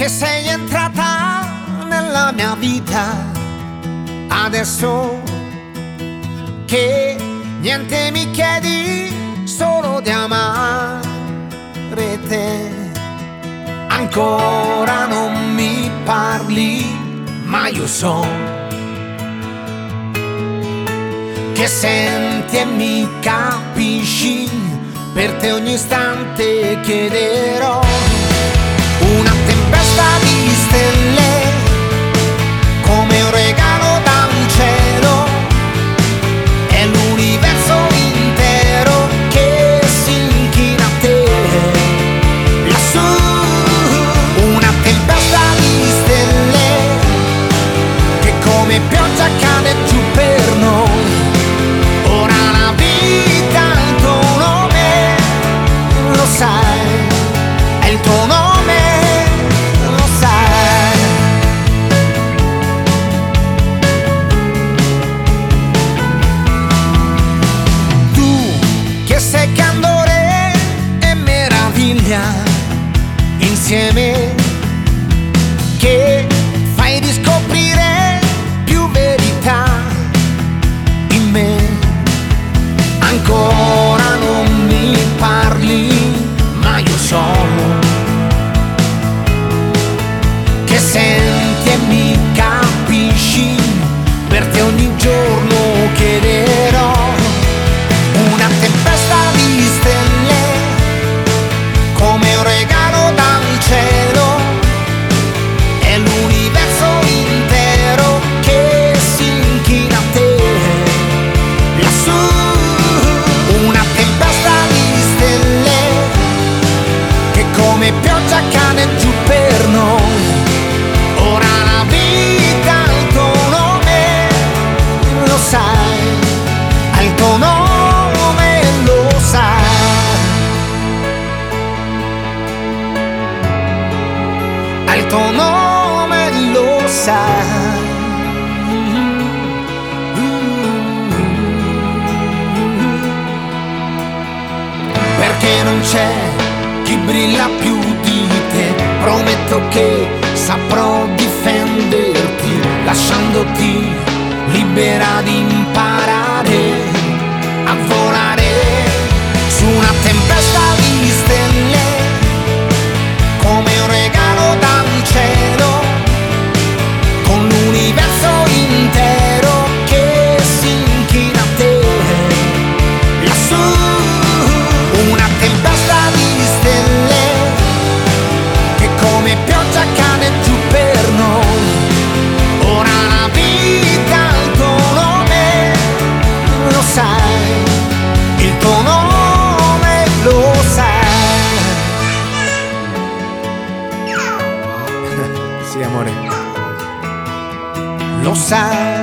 che sei entrata nella mia vita, adesso che niente mi chiedi, solo di amare te. Ancora non mi parli, ma io so che senti e mi capisci. Per te ogni istante chiederò una tempesta di stelle, come un regalo dal cielo. È l'universo intero che si inchina a te. Lassù una tempesta di stelle che come pioggia cade giù per noi. Ora la vita ha il tuo nome, lo sai, è il tuo nome, lo sai. Tu che sei candore e meraviglia insieme, che fai riscoprire più verità in me. Ancora non mi parli, ma io so che senti e mi capisci. Per te ogni giorno chiederò una tempesta di stelle, come un regalo dal cielo. È l'universo intero che si inchina a te. Lassù una tempesta di stelle che come pioggia cade giù per noi. Ora la vita ha il tuo nome, lo sai, ha il tuo nome, lo sai, ha il tuo nome, lo sai. Perché non c'è chi brilla più di te. Prometto che saprò difenderti, lasciandoti libera di imparare a volare su una tempesta di stelle, come un regalo dal cielo, con l'universo intero che si inchina a te. Lassù una tempesta di stelle che come pioggia cade giù per noi. Ora la vita ha il tuo nome, lo sai, il tuo nome lo sai. Sì, amore, lo sai.